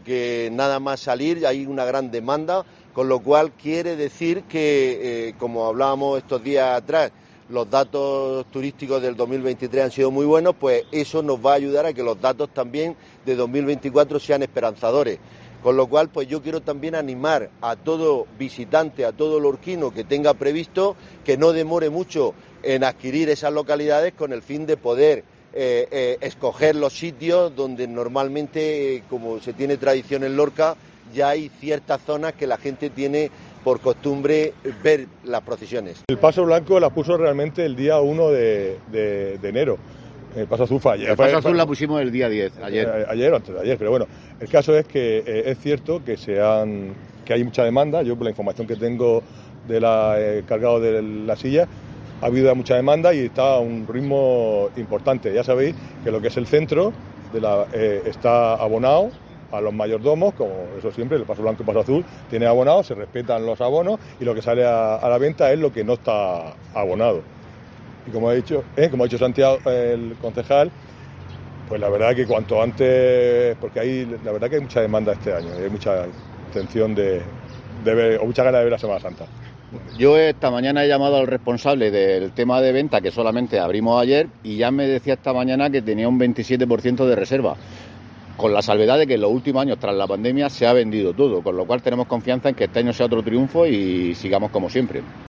porque nada más salir hay una gran demanda, con lo cual quiere decir que, como hablábamos estos días atrás, los datos turísticos del 2023 han sido muy buenos, pues eso nos va a ayudar a que los datos también de 2024 sean esperanzadores. Con lo cual, pues yo quiero también animar a todo visitante, a todo lorquino que tenga previsto, que no demore mucho en adquirir esas localidades con el fin de poder escoger los sitios donde normalmente, como se tiene tradición en Lorca, ya hay ciertas zonas que la gente tiene por costumbre ver las procesiones. El Paso Blanco la puso realmente el día 1 de enero. El Paso Azul fue ayer. El Paso Azul la pusimos el día 10, ayer. Ayer o antes de ayer, pero bueno, el caso es que es cierto que hay mucha demanda. Yo, por la información que tengo de cargado de la silla, ha habido mucha demanda y está a un ritmo importante. Ya sabéis que lo que es el centro está abonado a los mayordomos, como eso siempre, el Paso Blanco y el Paso Azul tiene abonado, se respetan los abonos y lo que sale a la venta es lo que no está abonado. Y como ha dicho Santiago, el concejal, pues la verdad que cuanto antes, porque la verdad que hay mucha demanda este año, hay mucha intención de ver, o mucha ganas de ver la Semana Santa. Yo esta mañana he llamado al responsable del tema de venta, que solamente abrimos ayer, y ya me decía esta mañana que tenía un 27% de reserva, con la salvedad de que en los últimos años, tras la pandemia, se ha vendido todo, con lo cual tenemos confianza en que este año sea otro triunfo y sigamos como siempre.